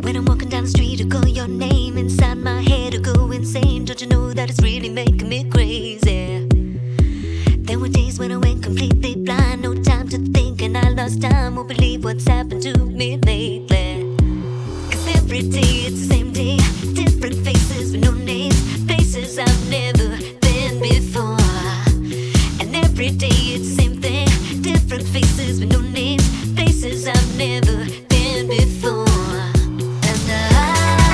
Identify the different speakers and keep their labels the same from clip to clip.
Speaker 1: When I'm walking down the street, I call your name. Inside my head, I go insane. Don't you know that it's really making me crazy? There were days when I went completely blind. No time to think and I lost time. Won't believe what's happened to me lately. Cause every day it's the same day. Different faces with no names. Places I've never been before. And every day it's the same thing. Different faces with no names. Places I've never been before. And I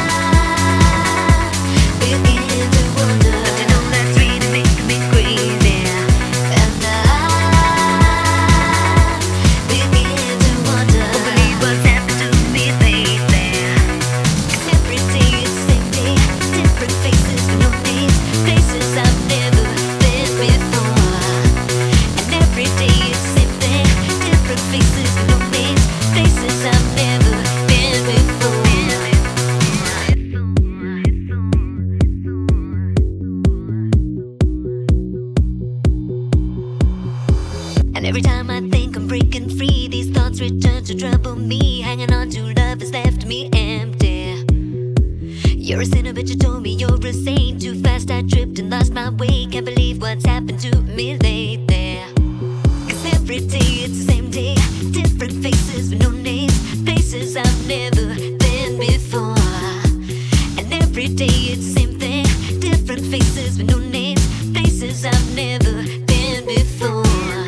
Speaker 1: begin to wonder. Don't you know that's really making me crazy? And I begin to wonder. Won't believe what's happened to me lately. Cause every day it's the same day. Different faces with no names. Places I've never been before. And every day it's the same thing. Different faces with no names. Places I've never been before. And every time I think I'm breaking free, these thoughts return to trouble me. Hanging on to love has left me empty. You're a sinner, but you told me you're a saint. Too fast I tripped and lost my way. Can't believe what's happened to me lately. Cause every day it's the same day. Different faces with no names. Places I've never been before. And every day it's the same thing. Different faces with no names. Places I've never been before.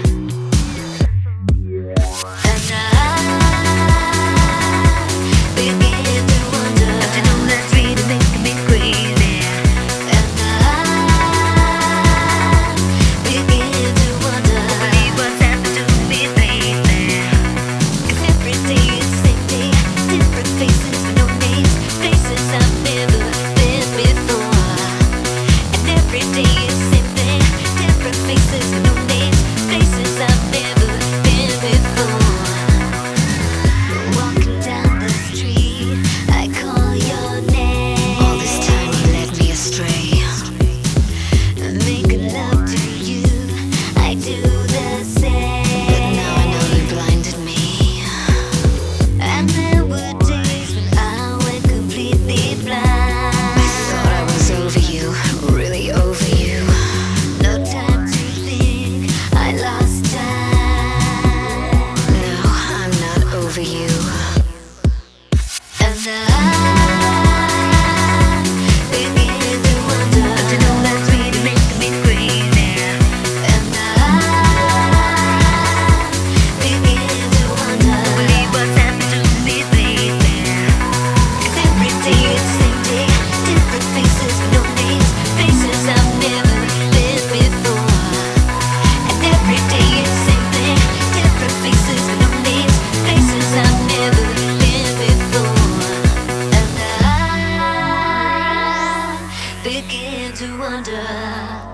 Speaker 1: And I begin to wonder. Don't you know that's really making me crazy? And I begin to wonder. Won't believe what's happened to me lately. Cause every day it's the same day. Different faces with no names. Places I've never been before. And every day it's the same thing. Different faces with no names. Places I've never been before. Walking down the street, I call your name.
Speaker 2: All this time you led me astray.
Speaker 1: Making love to you, I do the same.
Speaker 2: But now I know you blinded me.
Speaker 1: And there were days when I went completely blind.
Speaker 2: I thought I was over you, really over you.
Speaker 1: No time to think, I lost time.
Speaker 2: No, I'm not over you.
Speaker 1: And I begin to wonder. Don't you know that's really making me crazy? And I begin to wonder. Won't believe what's happened to me lately. Cause every day it's the same day. Different faces with no names. Places I've never been before. And every day it's the same thing. Different faces with no names. Places I've never been before. And I begin to wonder.